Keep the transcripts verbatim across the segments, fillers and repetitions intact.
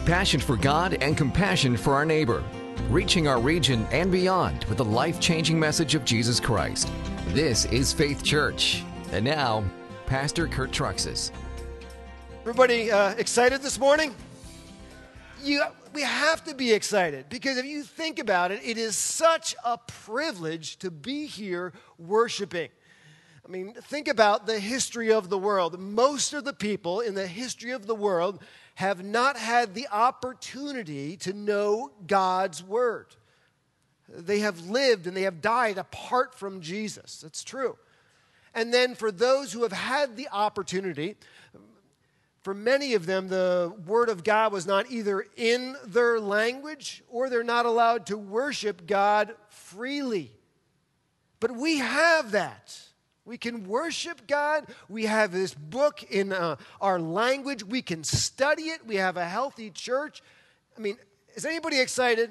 passion for God and compassion for our neighbor, reaching our region and beyond with the life-changing message of Jesus Christ. This is Faith Church. And now, Pastor Kurt Truxas. Everybody uh, excited this morning? You, we have to be excited because if you think about it, it is such a privilege to be here worshiping. I mean, think about the history of the world. Most of the people in the history of the world have not had the opportunity to know God's Word. They have lived and they have died apart from Jesus. That's true. And then for those who have had the opportunity, for many of them, the Word of God was not either in their language or they're not allowed to worship God freely. But we have that. We can worship God. We have this book in uh, our language. We can study it. We have a healthy church. I mean, is anybody excited?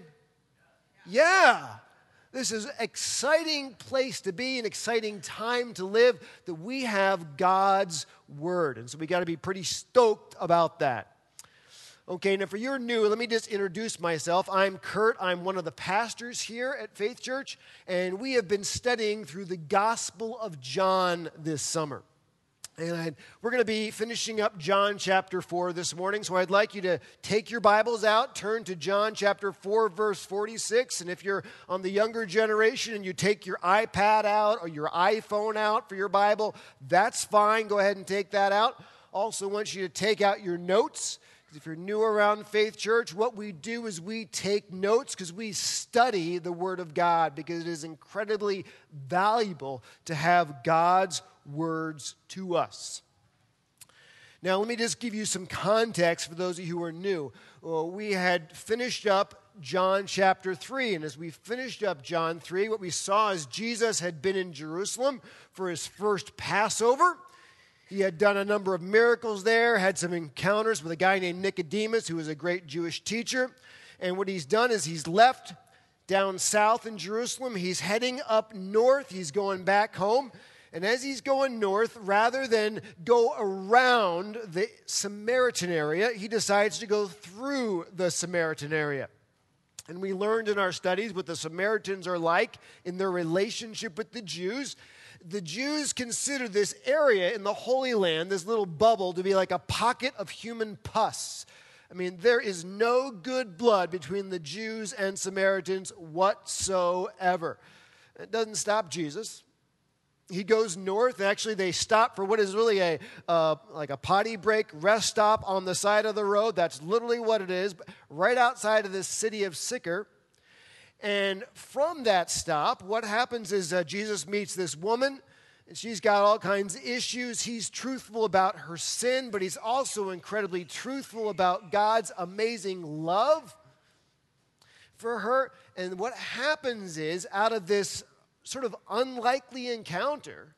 Yeah. This is an exciting place to be, an exciting time to live, that we have God's Word. And so we got to be pretty stoked about that. Okay, now for you're new, let me just introduce myself. I'm Kurt. I'm one of the pastors here at Faith Church, and we have been studying through the Gospel of John this summer. And I, we're going to be finishing up John chapter four this morning, so I'd like you to take your Bibles out, turn to John chapter four, verse forty-six, and if you're on the younger generation and you take your iPad out or your iPhone out for your Bible, that's fine. Go ahead and take that out. Also want you to take out your notes. If you're new around Faith Church, what we do is we take notes because we study the Word of God because it is incredibly valuable to have God's words to us. Now, let me just give you some context for those of you who are new. Well, we had finished up John chapter three, and as we finished up John three, what we saw is Jesus had been in Jerusalem for his first Passover. He had done a number of miracles there, had some encounters with a guy named Nicodemus, who was a great Jewish teacher. And what he's done is he's left down south in Jerusalem. He's heading up north. He's going back home. And as he's going north, rather than go around the Samaritan area, he decides to go through the Samaritan area. And we learned in our studies what the Samaritans are like in their relationship with the Jews. The Jews consider this area in the Holy Land, this little bubble, to be like a pocket of human pus. I mean, there is no good blood between the Jews and Samaritans whatsoever. It doesn't stop Jesus. He goes north. Actually, they stop for what is really a uh, like a potty break rest stop on the side of the road. That's literally what it is, right outside of this city of Sychar. And from that stop, what happens is uh, Jesus meets this woman, and she's got all kinds of issues. He's truthful about her sin, but he's also incredibly truthful about God's amazing love for her. And what happens is, out of this sort of unlikely encounter,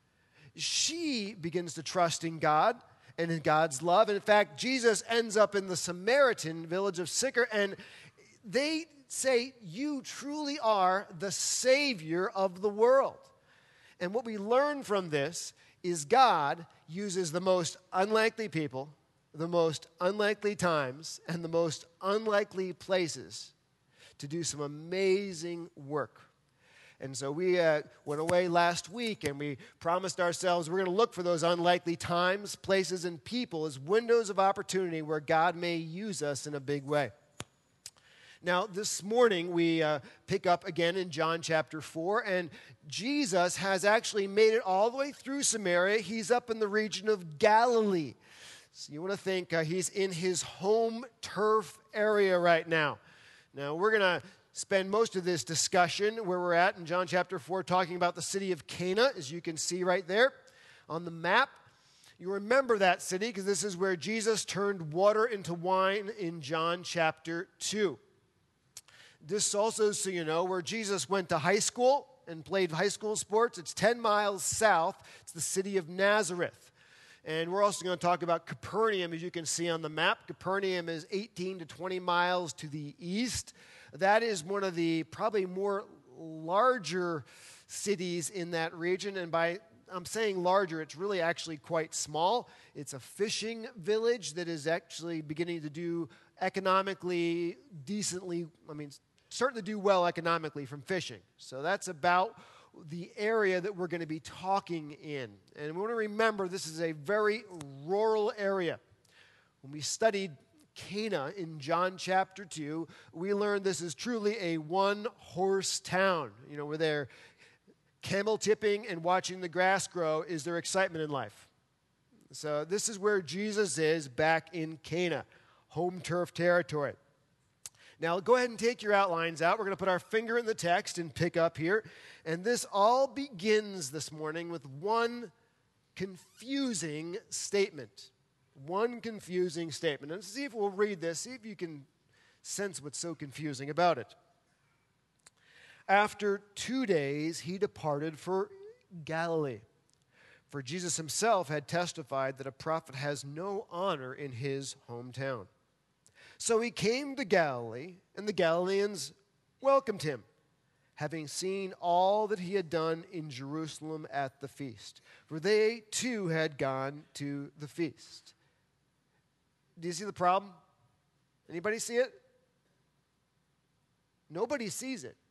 she begins to trust in God and in God's love. And in fact, Jesus ends up in the Samaritan village of Sychar, and they say, you truly are the Savior of the world. And what we learn from this is God uses the most unlikely people, the most unlikely times, and the most unlikely places to do some amazing work. And so we uh, went away last week and we promised ourselves we're going to look for those unlikely times, places, and people as windows of opportunity where God may use us in a big way. Now, this morning, we uh, pick up again in John chapter four, and Jesus has actually made it all the way through Samaria. He's up in the region of Galilee. So you want to think uh, he's in his home turf area right now. Now, we're going to spend most of this discussion where we're at in John chapter four talking about the city of Cana, as you can see right there on the map. You remember that city because this is where Jesus turned water into wine in John chapter two. This also, so you know, where Jesus went to high school and played high school sports. It's ten miles south. It's the city of Nazareth. And we're also going to talk about Capernaum, as you can see on the map. Capernaum is eighteen to twenty miles to the east. That is one of the probably more larger cities in that region. And by I'm saying larger, it's really actually quite small. It's a fishing village that is actually beginning to do economically decently, I mean, starting to do well economically from fishing. So that's about the area that we're going to be talking in. And we want to remember this is a very rural area. When we studied Cana in John chapter two, we learned this is truly a one-horse town. You know, where they're camel tipping and watching the grass grow is their excitement in life. So this is where Jesus is back in Cana, home turf territory. Now, go ahead and take your outlines out. We're going to put our finger in the text and pick up here. And this all begins this morning with one confusing statement. One confusing statement. And let's see if we'll read this, see if you can sense what's so confusing about it. After two days, he departed for Galilee. For Jesus himself had testified that a prophet has no honor in his hometown. So he came to Galilee, and the Galileans welcomed him, having seen all that he had done in Jerusalem at the feast. For they too had gone to the feast. Do you see the problem? Anybody see it? Nobody sees it.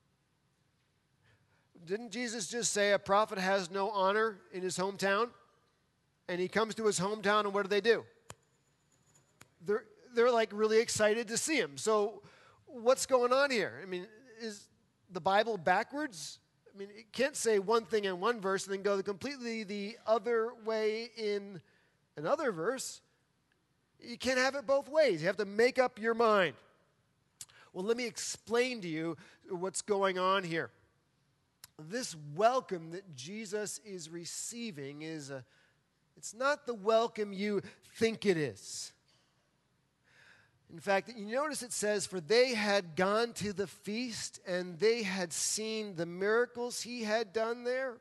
Didn't Jesus just say a prophet has no honor in his hometown? And he comes to his hometown, and what do they do? They're, they're like really excited to see him. So what's going on here? I mean, is the Bible backwards? I mean, it can't say one thing in one verse and then go completely the other way in another verse. You can't have it both ways. You have to make up your mind. Well, let me explain to you what's going on here. This welcome that Jesus is receiving is a, it's not the welcome you think it is. In fact, you notice it says, for they had gone to the feast and they had seen the miracles he had done there.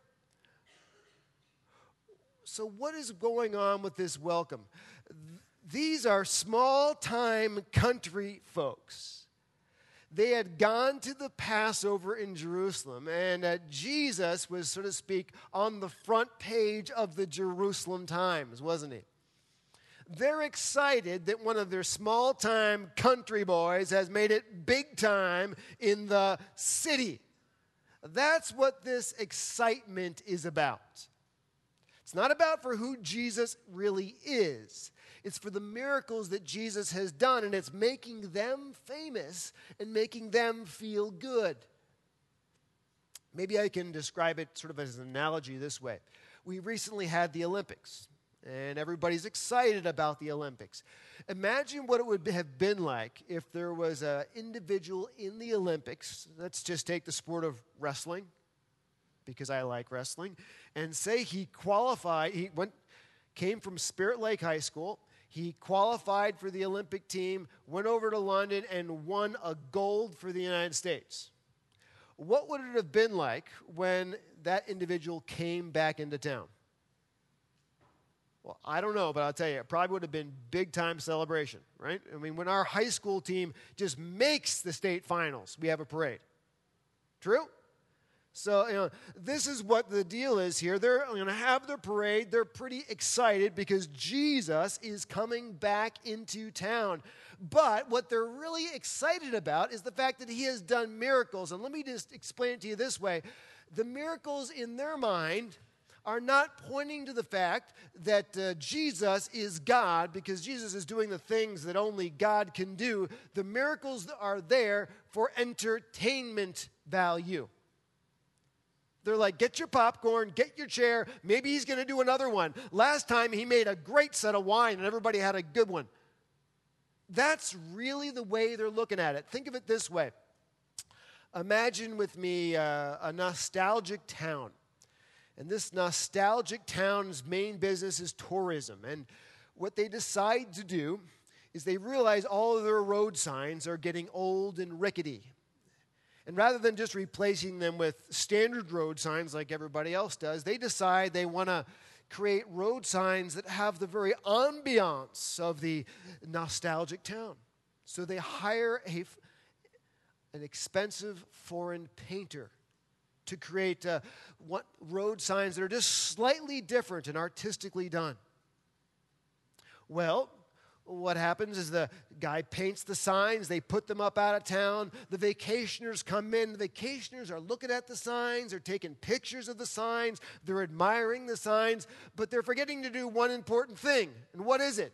So what is going on with this welcome? These are small-time country folks. They had gone to the Passover in Jerusalem, and uh, Jesus was, so to speak, on the front page of the Jerusalem Times, wasn't he? They're excited that one of their small-time country boys has made it big time in the city. That's what this excitement is about. It's not about for who Jesus really is. It's for the miracles that Jesus has done, and it's making them famous and making them feel good. Maybe I can describe it sort of as an analogy this way. We recently had the Olympics, and everybody's excited about the Olympics. Imagine what it would have been like if there was an individual in the Olympics. Let's just take the sport of wrestling, because I like wrestling, and say he qualified, he went, came from Spirit Lake High School. He qualified for the Olympic team, went over to London, and won a gold for the United States. What would it have been like when that individual came back into town? Well, I don't know, but I'll tell you, it probably would have been big-time celebration, right? I mean, when our high school team just makes the state finals, we have a parade. True? So, you know, this is what the deal is here. They're going to have their parade. They're pretty excited because Jesus is coming back into town. But what they're really excited about is the fact that he has done miracles. And let me just explain it to you this way. The miracles in their mind are not pointing to the fact that uh, Jesus is God, because Jesus is doing the things that only God can do. The miracles are there for entertainment value. They're like, get your popcorn, get your chair. Maybe he's going to do another one. Last time he made a great set of wine and everybody had a good one. That's really the way they're looking at it. Think of it this way. Imagine with me uh, a nostalgic town. And this nostalgic town's main business is tourism. And what they decide to do is they realize all of their road signs are getting old and rickety. And rather than just replacing them with standard road signs like everybody else does, they decide they want to create road signs that have the very ambiance of the nostalgic town. So they hire a, an expensive foreign painter to create uh, what, road signs that are just slightly different and artistically done. Well, what happens is the guy paints the signs, they put them up out of town, the vacationers come in, the vacationers are looking at the signs, they're taking pictures of the signs, they're admiring the signs, but they're forgetting to do one important thing. And what is it?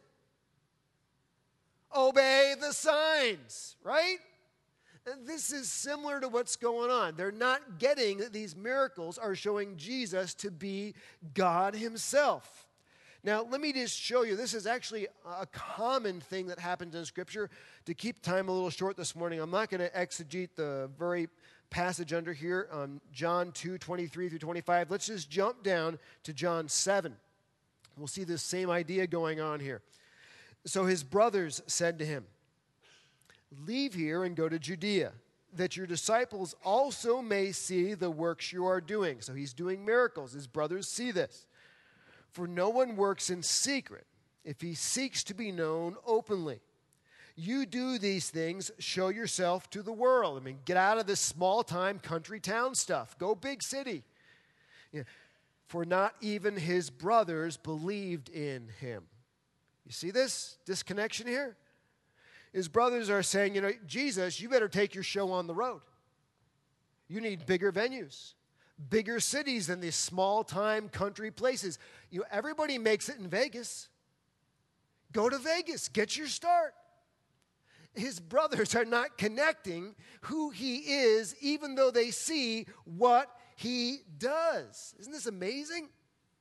Obey the signs, right? And this is similar to what's going on. They're not getting that these miracles are showing Jesus to be God himself. Now, let me just show you, this is actually a common thing that happens in Scripture. To keep time a little short this morning, I'm not going to exegete the very passage under here, um, John two, twenty-three through twenty-five. Let's just jump down to John seven. We'll see this same idea going on here. So his brothers said to him, "Leave here and go to Judea, that your disciples also may see the works you are doing." So he's doing miracles. His brothers see this. "For no one works in secret if he seeks to be known openly. You do these things, show yourself to the world." I mean, get out of this small-time country town stuff. Go big city. Yeah. "For not even his brothers believed in him." You see this disconnection here? His brothers are saying, you know, Jesus, you better take your show on the road. You need bigger venues. Bigger cities than these small-time country places. You know, everybody makes it in Vegas. Go to Vegas. Get your start. His brothers are not connecting who he is, even though they see what he does. Isn't this amazing?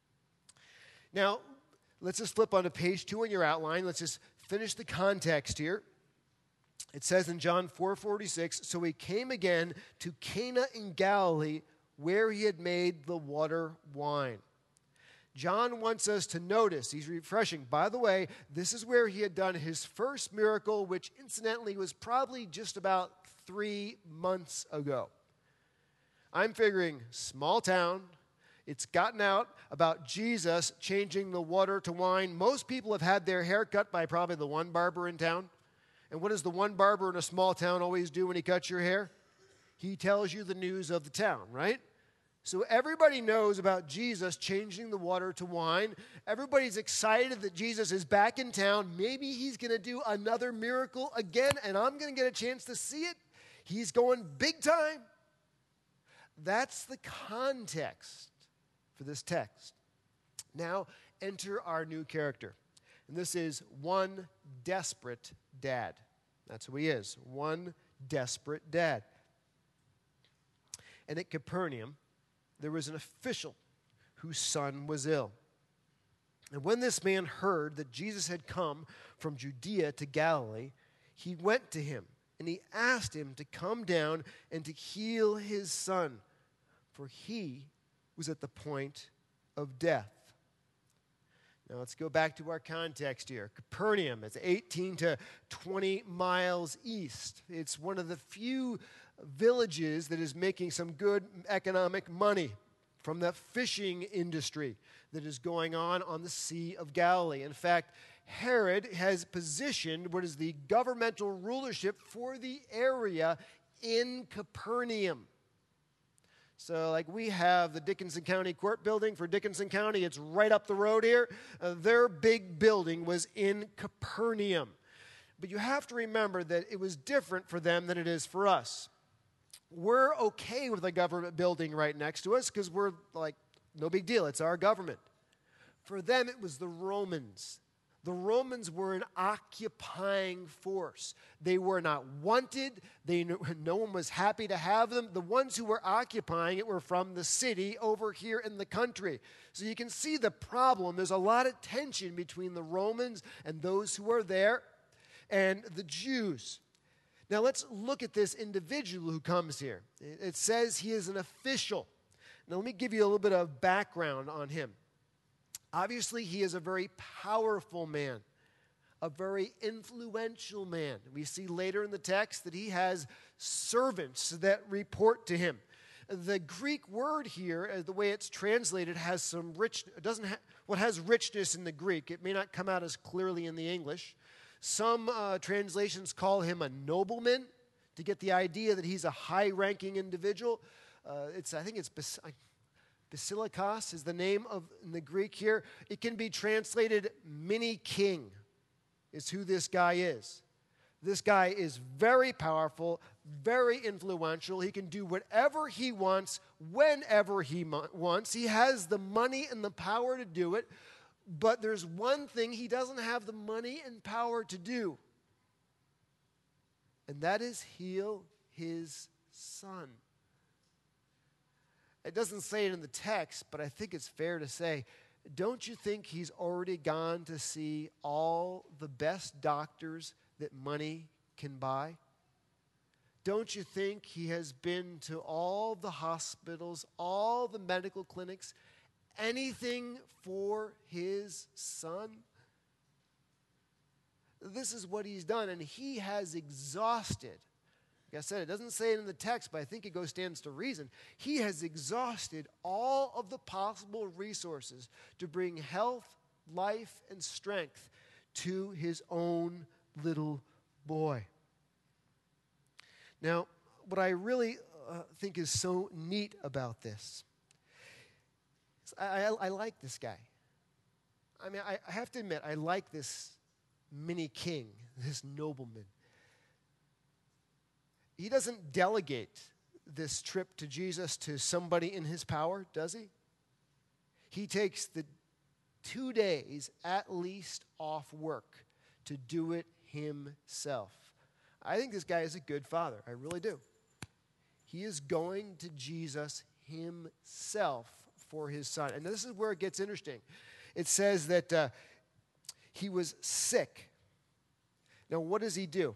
Now, let's just flip on to page two in your outline. Let's just finish the context here. It says in John four forty-six, "So he came again to Cana in Galilee, where he had made the water wine." John wants us to notice, he's refreshing. By the way, this is where he had done his first miracle, which incidentally was probably just about three months ago. I'm figuring small town. It's gotten out about Jesus changing the water to wine. Most people have had their hair cut by probably the one barber in town. And what does the one barber in a small town always do when he cuts your hair? He tells you the news of the town, right? So everybody knows about Jesus changing the water to wine. Everybody's excited that Jesus is back in town. Maybe he's going to do another miracle again, and I'm going to get a chance to see it. He's going big time. That's the context for this text. Now, enter our new character. And this is one desperate dad. That's who he is, one desperate dad. And at Capernaum, there was an official whose son was ill. And when this man heard that Jesus had come from Judea to Galilee, he went to him, and he asked him to come down and to heal his son, for he was at the point of death. Now let's go back to our context here. Capernaum is eighteen to twenty miles east. It's one of the few villages that is making some good economic money from the fishing industry that is going on on the Sea of Galilee. In fact, Herod has positioned what is the governmental rulership for the area in Capernaum. So like we have the Dickinson County Court building for Dickinson County. It's right up the road here. Uh, their big building was in Capernaum. But you have to remember that it was different for them than it is for us. We're okay with a government building right next to us because we're like, no big deal. It's our government. For them, it was the Romans. The Romans were an occupying force. They were not wanted. They, no one was happy to have them. The ones who were occupying it were from the city over here in the country. So you can see the problem. There's a lot of tension between the Romans and those who are there and the Jews. Now let's look at this individual who comes here. It says he is an official. Now let me give you a little bit of background on him. Obviously, he is a very powerful man, a very influential man. We see later in the text that he has servants that report to him. The Greek word here, the way it's translated, has some rich. It doesn't have what has richness in the Greek. It may not come out as clearly in the English. Some uh, translations call him a nobleman to get the idea that he's a high-ranking individual. Uh, it's I think it's Bas- Basilikos is the name of in the Greek here. It can be translated mini king is who this guy is. This guy is very powerful, very influential. He can do whatever he wants, whenever he mo- wants. He has the money and the power to do it. But there's one thing he doesn't have the money and power to do. And that is heal his son. It doesn't say it in the text, but I think it's fair to say, don't you think he's already gone to see all the best doctors that money can buy? Don't you think he has been to all the hospitals, all the medical clinics, anything for his son? This is what he's done, and he has exhausted. Like I said, it doesn't say it in the text, but I think it goes stands to reason. He has exhausted all of the possible resources to bring health, life, and strength to his own little boy. Now, what I really uh, think is so neat about this, is I, I, I like this guy. I mean, I, I have to admit, I like this mini king, this nobleman. He doesn't delegate this trip to Jesus to somebody in his power, does he? He takes the two days at least off work to do it himself. I think this guy is a good father. I really do. He is going to Jesus himself for his son. And this is where it gets interesting. It says that uh, he was sick. Now, what does he do?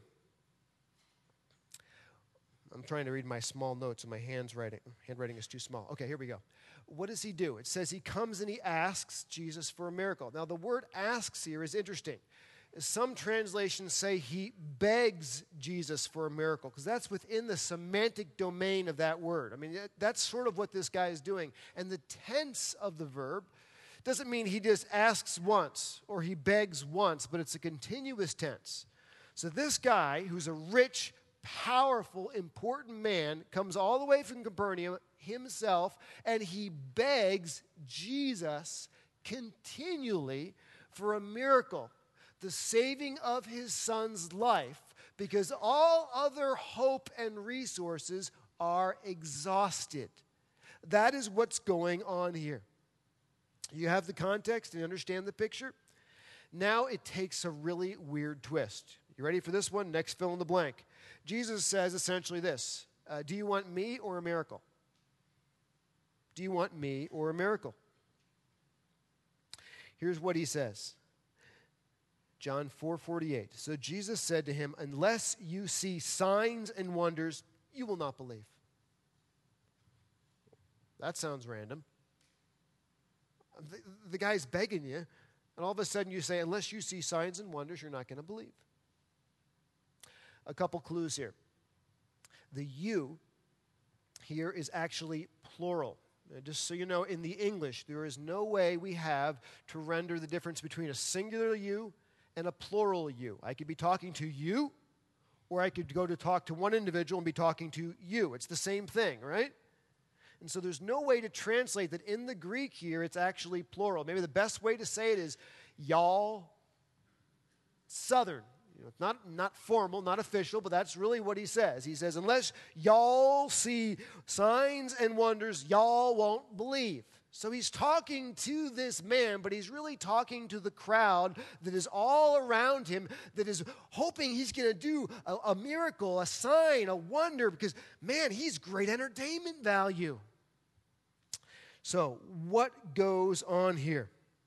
I'm trying to read my small notes and my hands writing, handwriting is too small. Okay, here we go. What does he do? It says he comes and he asks Jesus for a miracle. Now, the word asks here is interesting. Some translations say he begs Jesus for a miracle because that's within the semantic domain of that word. I mean, that's sort of what this guy is doing. And the tense of the verb doesn't mean he just asks once or he begs once, but it's a continuous tense. So this guy, who's a rich, powerful, important man, comes all the way from Capernaum himself, and he begs Jesus continually for a miracle, the saving of his son's life, because all other hope and resources are exhausted. That is what's going on here. You have the context and you understand the picture? Now it takes a really weird twist. You ready for this one? Next fill in the blank. Jesus says essentially this, uh, do you want me or a miracle? Do you want me or a miracle? Here's what he says. John four forty-eight. So Jesus said to him, unless you see signs and wonders, you will not believe. That sounds random. The, the guy's begging you, and all of a sudden you say, unless you see signs and wonders, you're not going to believe. A couple clues here. The you here is actually plural. Just so you know, in the English, there is no way we have to render the difference between a singular you and a plural you. I could be talking to you, or I could go to talk to one individual and be talking to you. It's the same thing, right? And so there's no way to translate that in the Greek here, it's actually plural. Maybe the best way to say it is y'all, southern. You know, it's not, not formal, not official, but that's really what he says. He says, unless y'all see signs and wonders, y'all won't believe. So he's talking to this man, but he's really talking to the crowd that is all around him, that is hoping he's going to do a, a miracle, a sign, a wonder, because, man, he's great entertainment value. So what goes on here?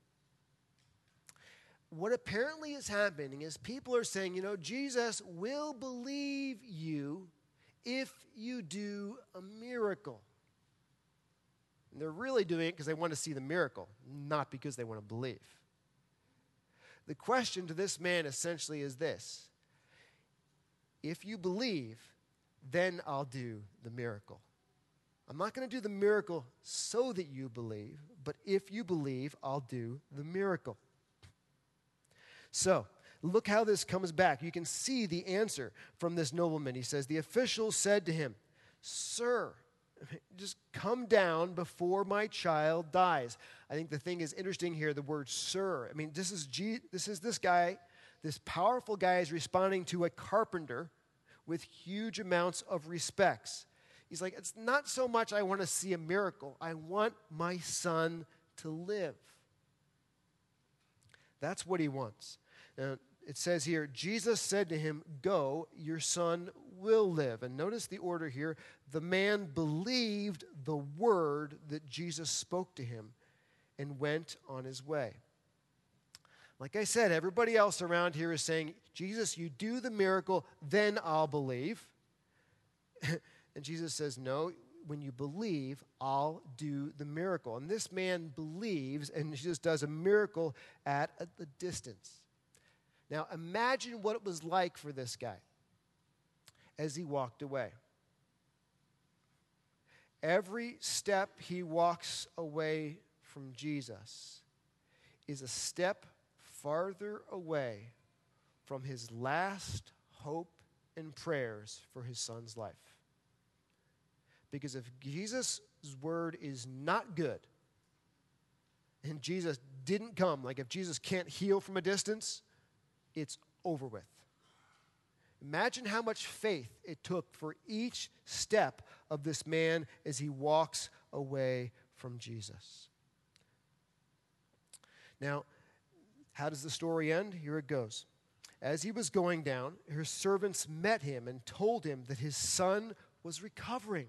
What apparently is happening is people are saying, you know, Jesus will believe you if you do a miracle. And they're really doing it because they want to see the miracle, not because they want to believe. The question to this man essentially is this: if you believe, then I'll do the miracle. I'm not going to do the miracle so that you believe, but if you believe, I'll do the miracle. So, look how this comes back. You can see the answer from this nobleman. He says, the official said to him, Sir, Just come down before my child dies. I think the thing is interesting here, the word sir. I mean, this is G, this is this guy, this powerful guy is responding to a carpenter with huge amounts of respects. He's like, it's not so much I want to see a miracle. I want my son to live. That's what he wants. Now, it says here, Jesus said to him, go, your son will live. And notice the order here. The man believed the word that Jesus spoke to him and went on his way. Like I said, everybody else around here is saying, Jesus, you do the miracle, then I'll believe. And Jesus says, no, when you believe, I'll do the miracle. And this man believes, and Jesus does a miracle at a, a distance. Now, imagine what it was like for this guy as he walked away. Every step he walks away from Jesus is a step farther away from his last hope and prayers for his son's life. Because if Jesus' word is not good, and Jesus didn't come, like if Jesus can't heal from a distance, it's over with. Imagine how much faith it took for each step of this man as he walks away from Jesus. Now, how does the story end? Here it goes. As he was going down, his servants met him and told him that his son was recovering.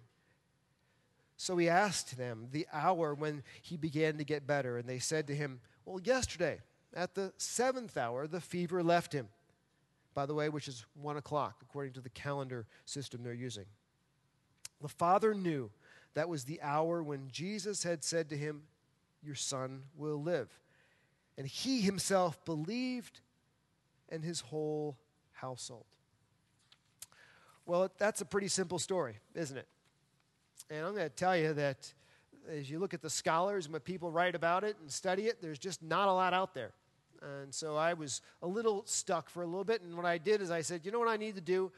So he asked them the hour when he began to get better, and they said to him, well, yesterday, at the seventh hour, the fever left him. By the way, which is one o'clock, according to the calendar system they're using. The father knew that was the hour when Jesus had said to him, your son will live. And he himself believed, and his whole household. Well, that's a pretty simple story, isn't it? And I'm going to tell you that as you look at the scholars and what people write about it and study it, there's just not a lot out there. And so I was a little stuck for a little bit, and what I did is I said, you know what I need to do?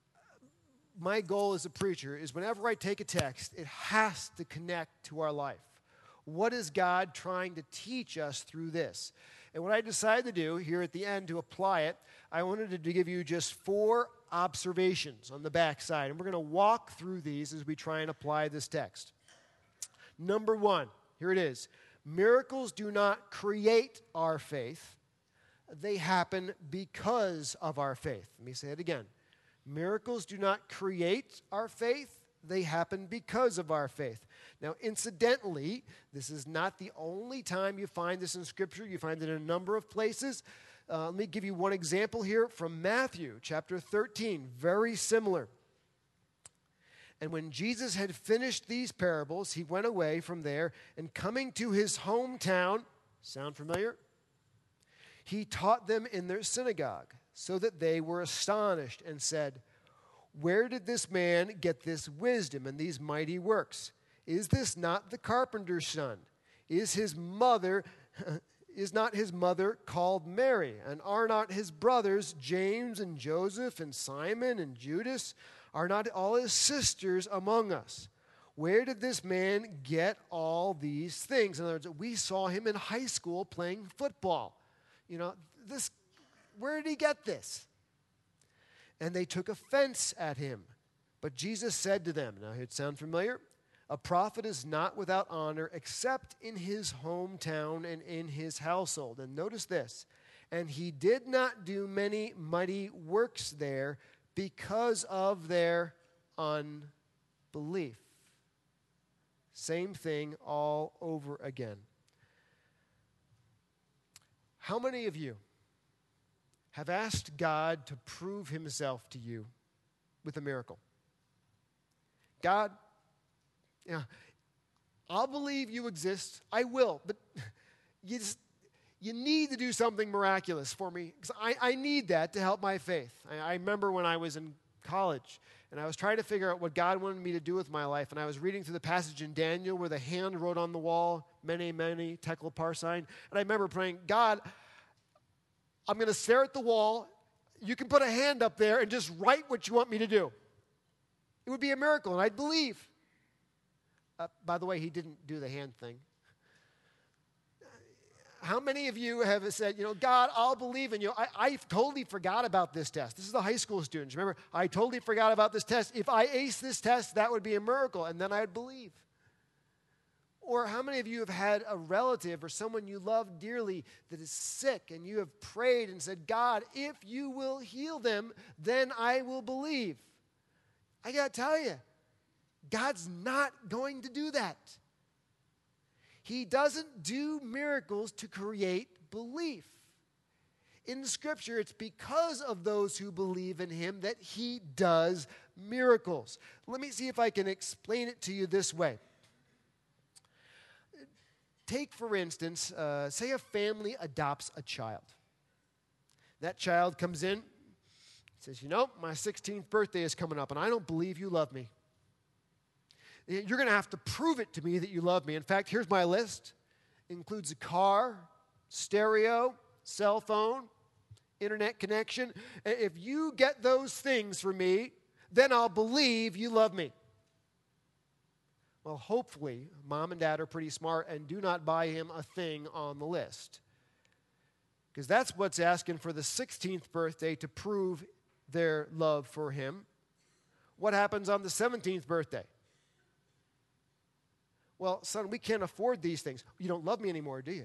My goal as a preacher is whenever I take a text, it has to connect to our life. What is God trying to teach us through this? And what I decided to do here at the end to apply it, I wanted to give you just four observations on the back side. And we're going to walk through these as we try and apply this text. Number one, here it is. Miracles do not create our faith. They happen because of our faith. Let me say it again. Miracles do not create our faith. They happen because of our faith. Now, incidentally, this is not the only time you find this in Scripture. You find it in a number of places. Uh, let me give you one example here from Matthew chapter thirteen. Very similar. And when Jesus had finished these parables, he went away from there, and coming to his hometown, sound familiar? He taught them in their synagogue, so that they were astonished and said, where did this man get this wisdom and these mighty works? Is this not the carpenter's son? Is his mother, is not his mother called Mary? And are not his brothers James and Joseph and Simon and Judas? Are not all his sisters among us? Where did this man get all these things? In other words, we saw him in high school playing football. You know, this, where did he get this? And they took offense at him. But Jesus said to them, now it sound familiar? A prophet is not without honor except in his hometown and in his household. And notice this. And he did not do many mighty works there because of their unbelief. Same thing all over again. How many of you have asked God to prove himself to you with a miracle? God, you know, I'll believe you exist. I will, but you just, you need to do something miraculous for me, because I, I need that to help my faith. I, I remember when I was in college, and I was trying to figure out what God wanted me to do with my life, and I was reading through the passage in Daniel where the hand wrote on the wall, Mene, Mene, Tekel, Parsin, and I remember praying, God, I'm going to stare at the wall. You can put a hand up there and just write what you want me to do. It would be a miracle, and I'd believe. Uh, by the way, he didn't do the hand thing. How many of you have said, you know, God, I'll believe in you. I, I totally forgot about this test. This is the high school students. Remember, I totally forgot about this test. If I ace this test, that would be a miracle, and then I'd believe. Or how many of you have had a relative or someone you love dearly that is sick, and you have prayed and said, God, if you will heal them, then I will believe. I got to tell you, God's not going to do that. He doesn't do miracles to create belief. In Scripture, it's because of those who believe in him that he does miracles. Let me see if I can explain it to you this way. Take, for instance, uh, say a family adopts a child. That child comes in, says, you know, my sixteenth birthday is coming up, and I don't believe you love me. You're going to have to prove it to me that you love me. In fact, here's my list. It includes a car, stereo, cell phone, internet connection. If you get those things for me, then I'll believe you love me. Well, hopefully, mom and dad are pretty smart and do not buy him a thing on the list. Because that's what's asking for the sixteenth birthday to prove their love for him. What happens on the seventeenth birthday? Well, son, we can't afford these things. You don't love me anymore, do you?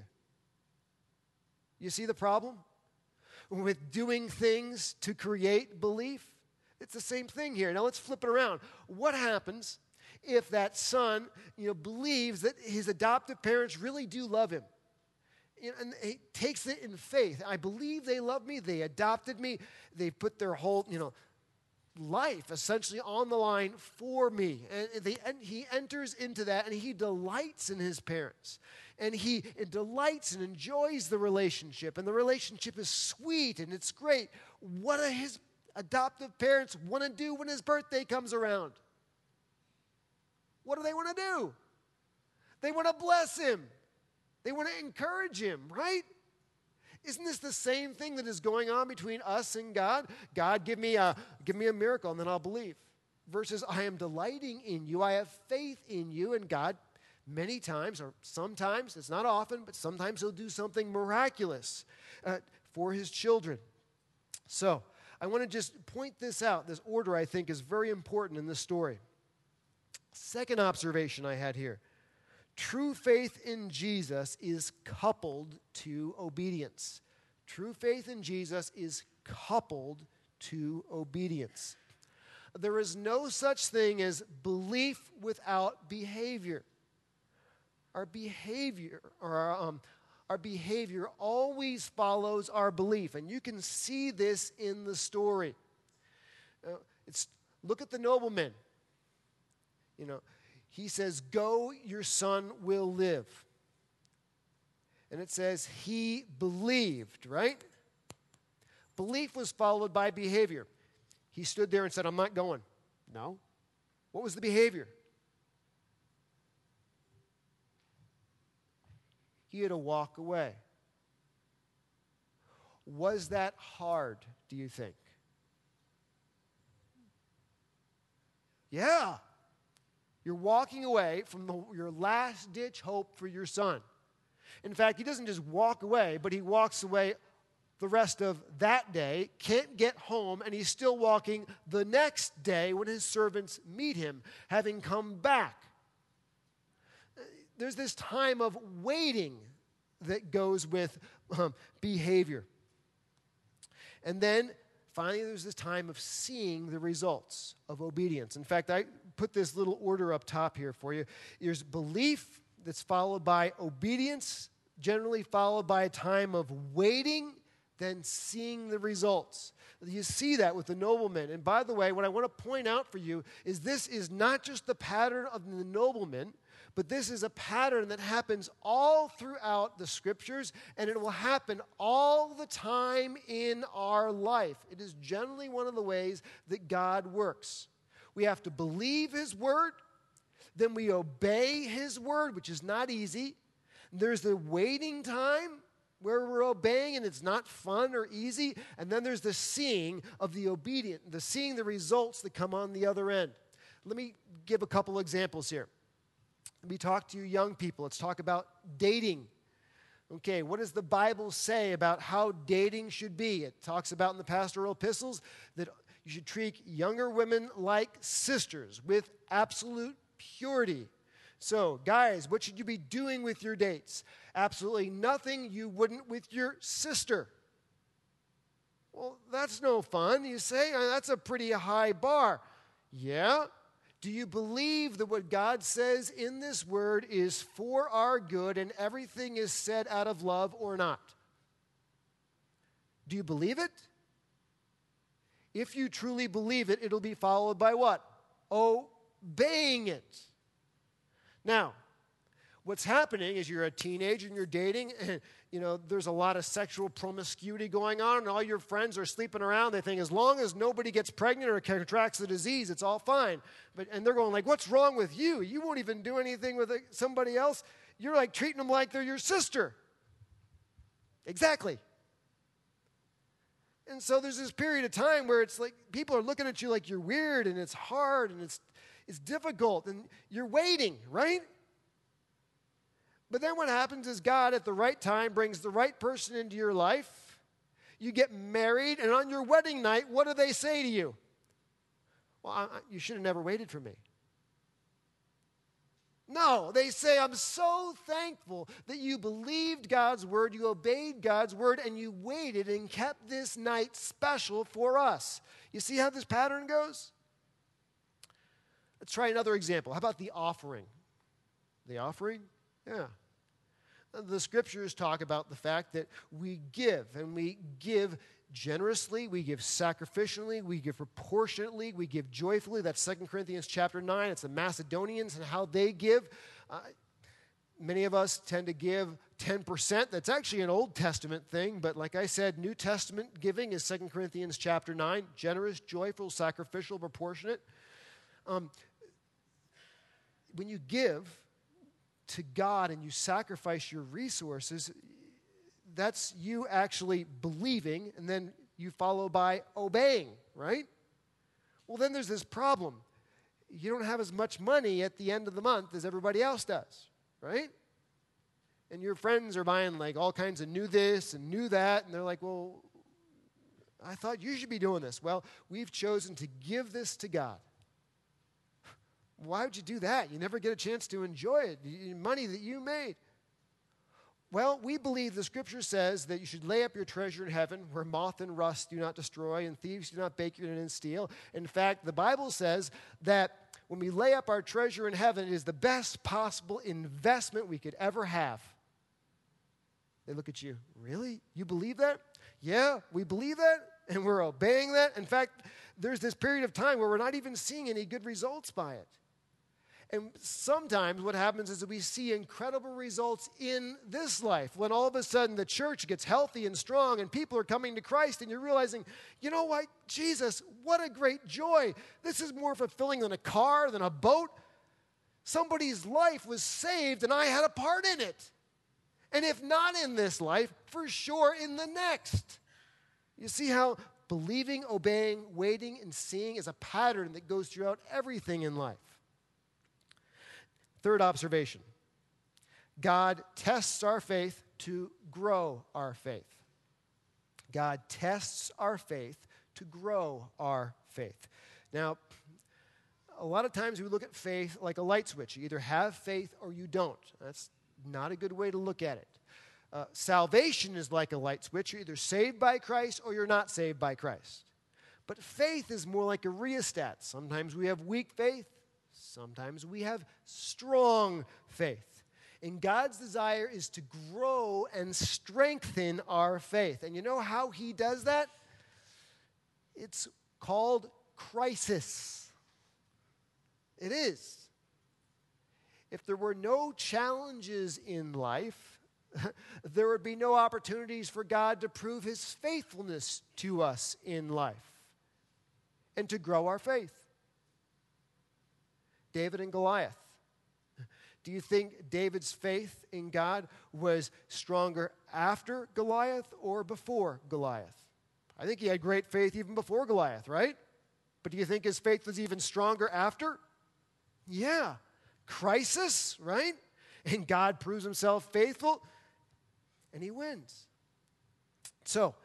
You see the problem with doing things to create belief? It's the same thing here. Now let's flip it around. What happens if that son, you know, believes that his adoptive parents really do love him? You know, and he takes it in faith. I believe they love me. They adopted me. They put their whole, you know, life essentially on the line for me. And, they, and he enters into that, and he delights in his parents. And he delights and enjoys the relationship. And the relationship is sweet and it's great. What do his adoptive parents want to do when his birthday comes around? What do they want to do? They want to bless him. They want to encourage him, right? Isn't this the same thing that is going on between us and God? God, give me a, give me a miracle and then I'll believe. Versus, I am delighting in you. I have faith in you. And God, many times, or sometimes, it's not often, but sometimes he'll do something miraculous uh, for his children. So, I want to just point this out. This order, I think, is very important in this story. Second observation I had here. True faith in Jesus is coupled to obedience. True faith in Jesus is coupled to obedience. There is no such thing as belief without behavior. Our behavior, or our, um, our behavior always follows our belief, and you can see this in the story. Uh, it's look at the nobleman. You know. He says, go, your son will live. And it says, he believed, right? Belief was followed by behavior. He stood there and said, I'm not going. No. What was the behavior? He had to walk away. Was that hard, do you think? Yeah. You're walking away from the, your last-ditch hope for your son. In fact, he doesn't just walk away, but he walks away the rest of that day, can't get home, and he's still walking the next day when his servants meet him, having come back. There's this time of waiting that goes with um, behavior. And then finally, there's this time of seeing the results of obedience. In fact, I put this little order up top here for you. There's belief that's followed by obedience, generally followed by a time of waiting, then seeing the results. You see that with the nobleman. And by the way, what I want to point out for you is this is not just the pattern of the nobleman, but this is a pattern that happens all throughout the Scriptures, and it will happen all the time in our life. It is generally one of the ways that God works. We have to believe his word, then we obey his word, which is not easy. There's the waiting time where we're obeying and it's not fun or easy, and then there's the seeing of the obedient, the seeing the results that come on the other end. Let me give a couple examples here. Let me talk to you young people. Let's talk about dating. Okay, what does the Bible say about how dating should be? It talks about in the pastoral epistles that you should treat younger women like sisters with absolute purity. So, guys, what should you be doing with your dates? Absolutely nothing you wouldn't with your sister. Well, that's no fun. You say, "Uh, that's a pretty high bar." Yeah. Do you believe that what God says in this word is for our good and everything is said out of love or not? Do you believe it? If you truly believe it, it'll be followed by what? Obeying it. Now, what's happening is you're a teenager and you're dating, and you know there's a lot of sexual promiscuity going on, and all your friends are sleeping around. They think as long as nobody gets pregnant or contracts the disease, it's all fine. But and they're going like, "What's wrong with you? You won't even do anything with somebody else. You're like treating them like they're your sister." Exactly. And so there's this period of time where it's like people are looking at you like you're weird, and it's hard, and it's it's difficult, and you're waiting, right? But then what happens is God, at the right time, brings the right person into your life. You get married, and on your wedding night, what do they say to you? Well, I, I, you should have never waited for me. No, they say, "I'm so thankful that you believed God's word, you obeyed God's word, and you waited and kept this night special for us." You see how this pattern goes? Let's try another example. How about the offering? The offering? Yeah. The scriptures talk about the fact that we give, and we give generously, we give sacrificially, we give proportionately, we give joyfully. That's Second Corinthians chapter nine. It's the Macedonians and how they give. Uh, many of us tend to give ten percent. That's actually an Old Testament thing, but like I said, New Testament giving is Second Corinthians chapter nine. Generous, joyful, sacrificial, proportionate. Um, when you give to God and you sacrifice your resources, that's you actually believing, and then you follow by obeying, right? Well, then there's this problem. You don't have as much money at the end of the month as everybody else does, right? And your friends are buying like all kinds of new this and new that, and they're like, "Well, I thought you should be doing this." Well, we've chosen to give this to God. Why would you do that? You never get a chance to enjoy it, money that you made. Well, we believe the scripture says that you should lay up your treasure in heaven where moth and rust do not destroy and thieves do not break in and steal. In fact, the Bible says that when we lay up our treasure in heaven, it is the best possible investment we could ever have. They look at you, "Really? You believe that?" "Yeah, we believe that, and we're obeying that." In fact, there's this period of time where we're not even seeing any good results by it. And sometimes what happens is that we see incredible results in this life when all of a sudden the church gets healthy and strong and people are coming to Christ, and you're realizing, you know what, Jesus, what a great joy. This is more fulfilling than a car, than a boat. Somebody's life was saved and I had a part in it. And if not in this life, for sure in the next. You see how believing, obeying, waiting, and seeing is a pattern that goes throughout everything in life. Third observation, God tests our faith to grow our faith. God tests our faith to grow our faith. Now, a lot of times we look at faith like a light switch. You either have faith or you don't. That's not a good way to look at it. Uh, salvation is like a light switch. You're either saved by Christ or you're not saved by Christ. But faith is more like a rheostat. Sometimes we have weak faith. Sometimes we have strong faith. And God's desire is to grow and strengthen our faith. And you know how he does that? It's called crisis. It is. If there were no challenges in life, there would be no opportunities for God to prove his faithfulness to us in life and to grow our faith. David and Goliath. Do you think David's faith in God was stronger after Goliath or before Goliath? I think he had great faith even before Goliath, right? But do you think his faith was even stronger after? Yeah. crisis, right? And God proves himself faithful, and he wins. So,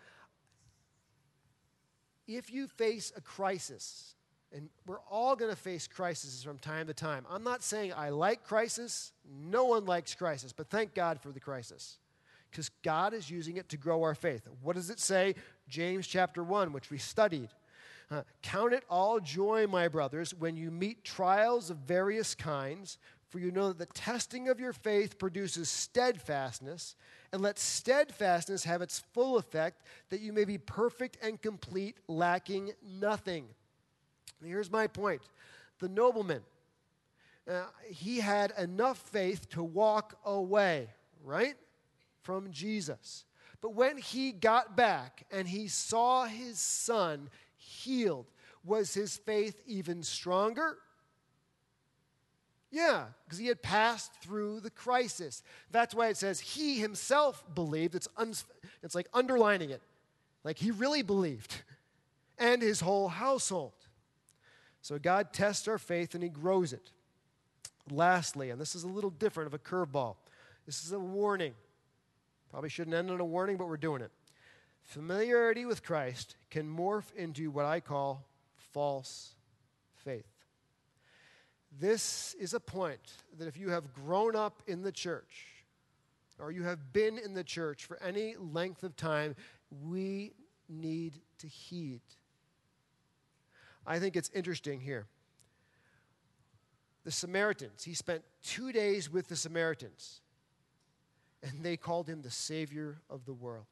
if you face a crisis, and we're all going to face crises from time to time. I'm not saying I like crisis. No one likes crisis, but thank God for the crisis, because God is using it to grow our faith. What does it say? James chapter one, which we studied. Uh, Count it all joy, my brothers, when you meet trials of various kinds, for you know that the testing of your faith produces steadfastness, and let steadfastness have its full effect, that you may be perfect and complete, lacking nothing. And here's my point. The nobleman, uh, he had enough faith to walk away, right, from Jesus. But when he got back and he saw his son healed, was his faith even stronger? Yeah, because he had passed through the crisis. That's why it says he himself believed. It's, un- it's like underlining it. Like he really believed. And his whole household. So God tests our faith and he grows it. Lastly, and this is a little different of a curveball. This is a warning. Probably shouldn't end on a warning, but we're doing it. Familiarity with Christ can morph into what I call false faith. This is a point that if you have grown up in the church, or you have been in the church for any length of time, we need to heed. I think it's interesting here. The Samaritans, he spent two days with the Samaritans, and they called him the Savior of the world.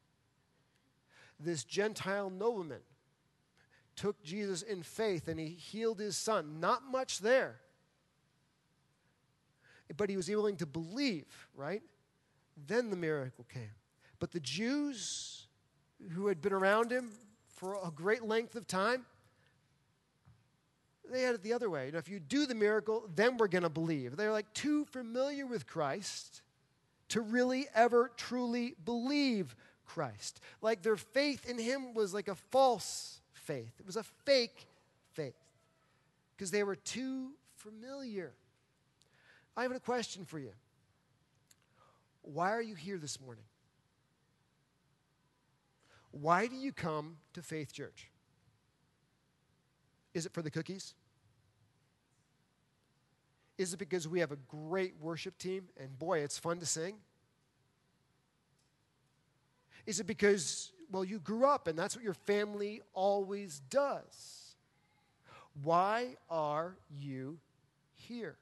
This Gentile nobleman took Jesus in faith, and he healed his son. Not much there, but he was willing to believe, right? Then the miracle came. But the Jews who had been around him for a great length of time, they had it the other way. You know, if you do the miracle, then we're going to believe. They're like too familiar with Christ to really ever truly believe Christ. Like their faith in him was like a false faith. It was a fake faith because they were too familiar. I have a question for you. Why are you here this morning? Why do you come to Faith Church? Is it for the cookies? Is it because we have a great worship team and boy, it's fun to sing? Is it because, well, you grew up and that's what your family always does? Why are you here?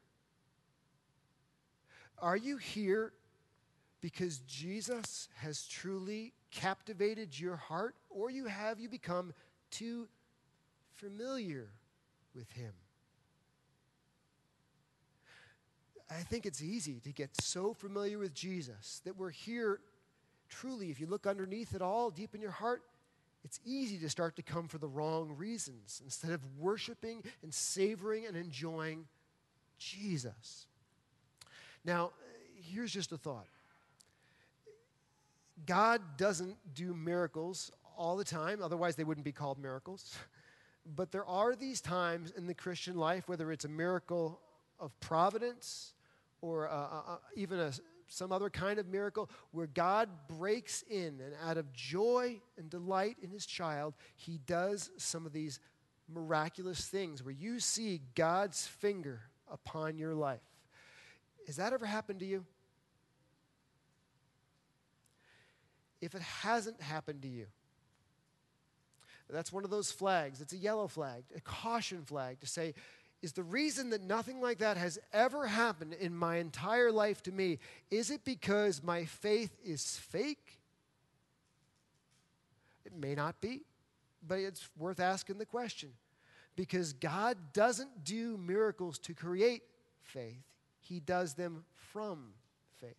Are you here because Jesus has truly captivated your heart, or you have you become too familiar with him? I think it's easy to get so familiar with Jesus that we're here truly, if you look underneath it all, deep in your heart, it's easy to start to come for the wrong reasons instead of worshiping and savoring and enjoying Jesus. Now, here's just a thought. God doesn't do miracles all the time, otherwise they wouldn't be called miracles. But there are these times in the Christian life, whether it's a miracle of providence or uh, uh, even a, some other kind of miracle, where God breaks in and out of joy and delight in his child, he does some of these miraculous things where you see God's finger upon your life. Has that ever happened to you? If it hasn't happened to you, that's one of those flags. It's a yellow flag, a caution flag to say, is the reason that nothing like that has ever happened in my entire life to me, is it because my faith is fake? It may not be, but it's worth asking the question. Because God doesn't do miracles to create faith. He does them from faith.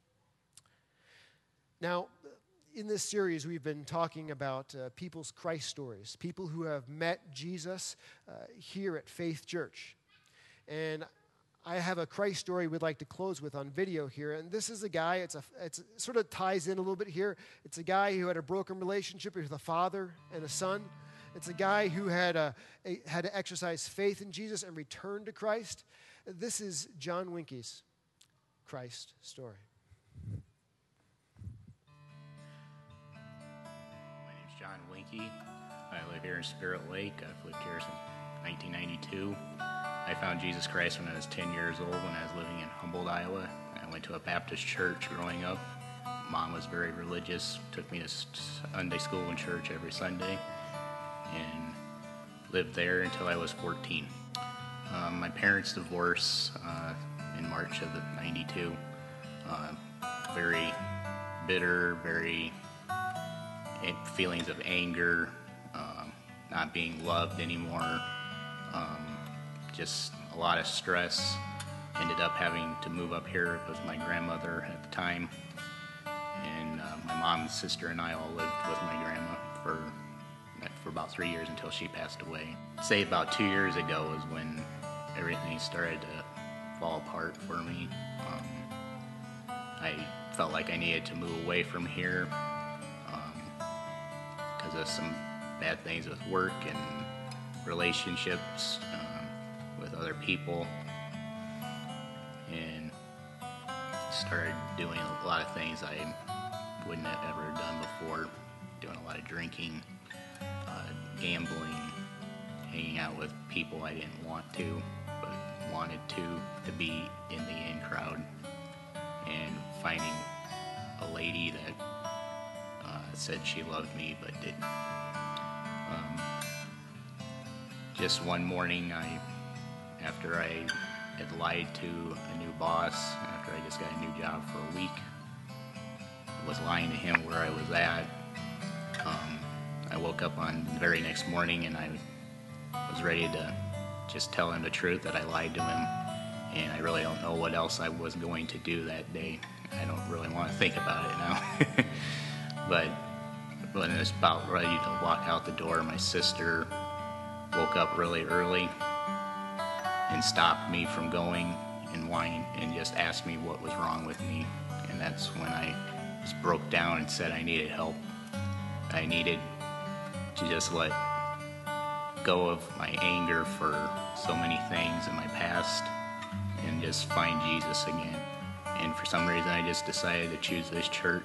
Now, in this series, we've been talking about uh, people's Christ stories, people who have met Jesus uh, here at Faith Church. And I have a Christ story we'd like to close with on video here. And this is a guy, it's a, it's, it sort of ties in a little bit here. It's a guy who had a broken relationship with a father and a son. It's a guy who had, a, a, had to exercise faith in Jesus and return to Christ. This is John Winke's Christ story. My name's John Winke. I live here in Spirit Lake. I've lived here since nineteen ninety-two. I found Jesus Christ when I was ten years old when I was living in Humboldt, Iowa. I went to a Baptist church growing up. Mom was very religious, took me to Sunday school and church every Sunday, and lived there until I was fourteen. Um, my parents divorced uh, in March of the ninety-two. Uh, very bitter, very feelings of anger, um, not being loved anymore, um, just a lot of stress. Ended up having to move up here with my grandmother at the time. And uh, my mom, sister, and I all lived with my grandma for for about three years until she passed away. I'd say about two years ago was when everything started to fall apart for me. Um, I felt like I needed to move away from here because um, of some bad things with work and relationships um, with other people, and started doing a lot of things I wouldn't have ever done before, doing a lot of drinking, uh, gambling, hanging out with people I didn't want to, but wanted to, to be in the in crowd, and finding a lady that uh, said she loved me but didn't. Um, just one morning, I, after I had lied to a new boss, after I just got a new job for a week, was lying to him where I was at. Um, I woke up on the very next morning and I was ready to just tell him the truth that I lied to him, and I really don't know what else I was going to do that day. I don't really want to think about it now. But when I was about ready to walk out the door, my sister woke up really early and stopped me from going and whining and just asked me what was wrong with me. And that's when I just broke down and said I needed help. I needed to just let go of my anger for so many things in my past and just find Jesus again. And for some reason I just decided to choose this church.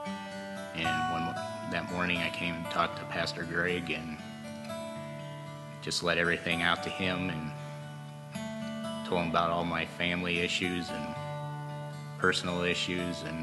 And one that morning I came and talked to Pastor Greg and just let everything out to him and told him about all my family issues and personal issues, and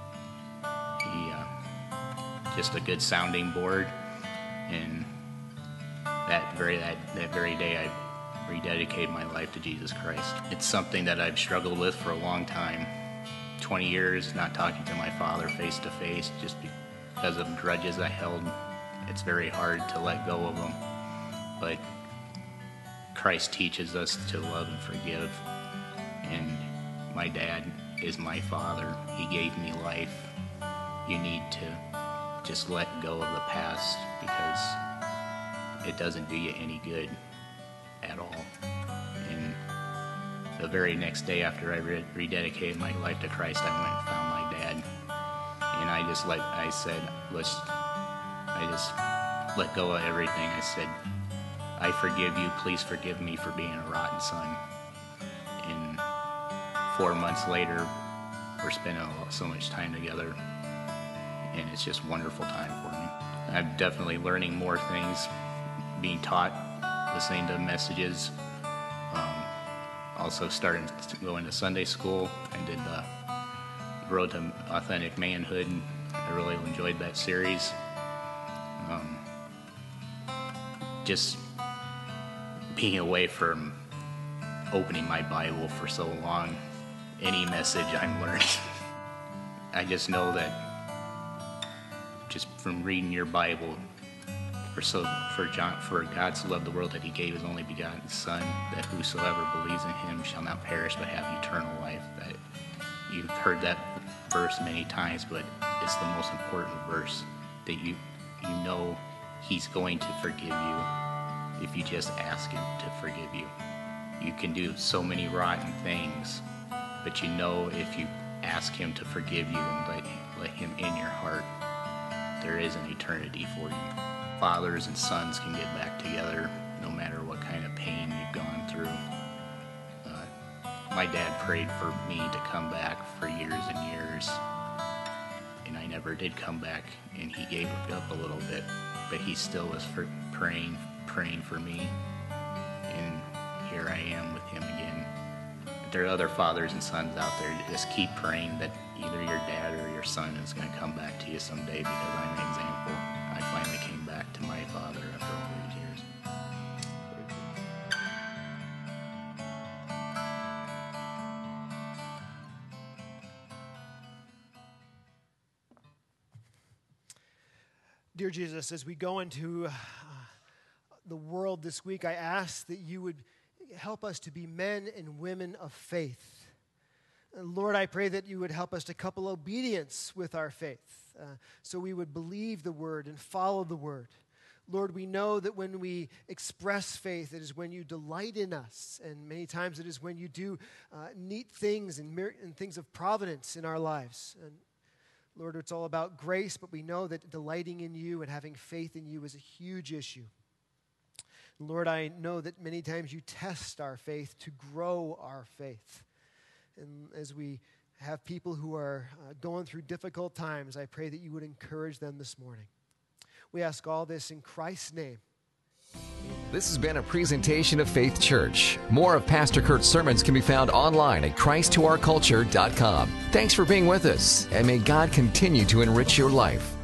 he uh, just a good sounding board. And that very that, that very day I rededicated my life to Jesus Christ. It's something that I've struggled with for a long time. twenty years not talking to my father face to face just because of grudges I held. It's very hard to let go of them. But Christ teaches us to love and forgive. And my dad is my father. He gave me life. You need to just let go of the past because it doesn't do you any good at all. And the very next day after I re- rededicated my life to Christ, I went and found my dad. And I just let, I said, let's, I just let go of everything. I said, I forgive you. Please forgive me for being a rotten son. And four months later, we're spending so much time together, and it's just a wonderful time for me. I'm definitely learning more things, being taught, listening to messages. Um, also starting to go into Sunday school. I did the Road to Authentic Manhood, and I really enjoyed that series. Um, just being away from opening my Bible for so long, any message I'm learning, I just know that just from reading your Bible, for so for John, for God so loved the world that He gave His only begotten Son, that whosoever believes in Him shall not perish but have eternal life. That you've heard that verse many times, but it's the most important verse, that you you know He's going to forgive you if you just ask Him to forgive you. You can do so many rotten things, but you know if you ask Him to forgive you and let, let Him in your heart, there is an eternity for you. Fathers and sons can get back together no matter what kind of pain you've gone through. Uh, my dad prayed for me to come back for years and years, and I never did come back, and he gave up a little bit, but he still was for praying, praying for me, and here I am with him again. If there are other fathers and sons out there, just keep praying that either your dad or your son is going to come back to you someday, because I'm an example. I finally came back to my father after all these years. Dear Jesus, as we go into uh, the world this week, I ask that you would help us to be men and women of faith. And Lord, I pray that you would help us to couple obedience with our faith, uh, so we would believe the word and follow the word. Lord, we know that when we express faith, it is when you delight in us, and many times it is when you do uh, neat things and, mir- and things of providence in our lives. And Lord, it's all about grace, but we know that delighting in you and having faith in you is a huge issue. Lord, I know that many times you test our faith to grow our faith. And as we have people who are uh, going through difficult times, I pray that you would encourage them this morning. We ask all this in Christ's name. This has been a presentation of Faith Church. More of Pastor Kurt's sermons can be found online at christ to our culture dot com. Thanks for being with us, and may God continue to enrich your life.